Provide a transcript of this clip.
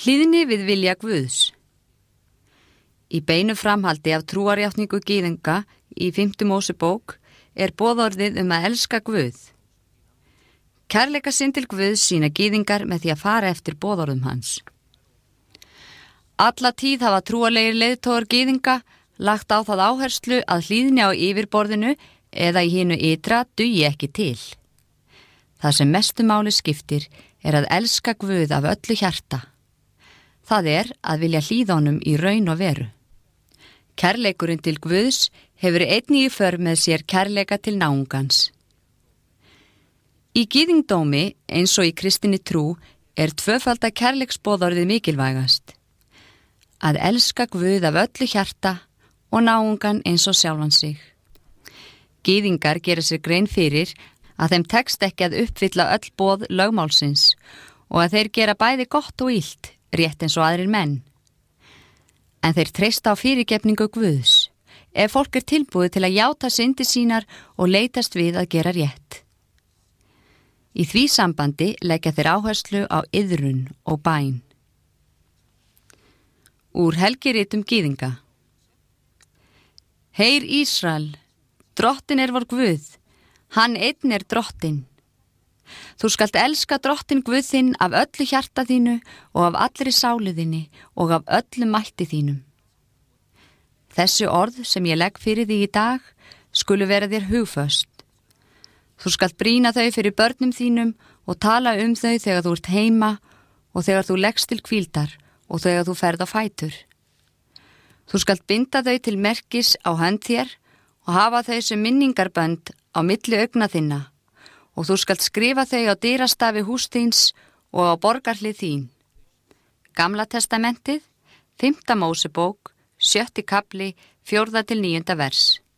Hlýðni við vilja Guðs. Í beinu framhaldi af trúarjátningu gyðinga í 5. Mósebók er boðorðið að elska Guð. Kærleika sinn til Guðs sýna gyðingar með því að fara eftir boðorðum hans. Alla tíð hafa trúarlegir leiðtogar gyðinga lagt á það áherslu að hlýðni á yfirborðinu eða í hinu ytra dugi ekki til. Það sem mestu máli skiptir er að elska Guð af öllu hjarta. Það er að vilja hlýða honum í raun og veru. Kærleikurinn til Guðs hefur einnig í för með sér kærleika til náungans. Í gyðingdómi, eins og í kristinni trú, er tvöfalda kærleiksboðorðið mikilvægast. Að elska Guð af öllu hjarta og náungan eins og sjálfan sig. Gyðingar gera sér grein fyrir að þeim tekst ekki að uppfylla öll boð lögmálsins og að þeir gera bæði gott og illt, rétt eins og aðrir menn. En þeir treysta á fyrirgefningu Guðs, ef fólk er tilbúið til að játa syndir sínar og leitast við að gera rétt. Í því sambandi leggja þeir áherslu á iðrun og bæn. Úr helgiritum gyðinga. Heyr Ísrael, drottin er vor Guð, hann einn er drottin. Þú skalt elska drottin Guð þinn af öllu hjarta þínu og af allri sálu þinni og af öllu mætti þínum. Þessi orð sem ég legg fyrir því í dag skulu vera þér hugföst. Þú skalt brýna þau fyrir börnum þínum og tala þau þegar þú ert heima og þegar þú leggst til hvíldar og þegar þú ferð á fætur. Þú skalt binda þau til merkis á hönd þér og hafa þau sem minningarbönd á milli augna þinna og þú skalt skrifa þau á dyrastafi hús þíns og á borgarhlið þín. Gamla testamentið, 5. Mósebók, 7. kafli, 4. til 9. vers.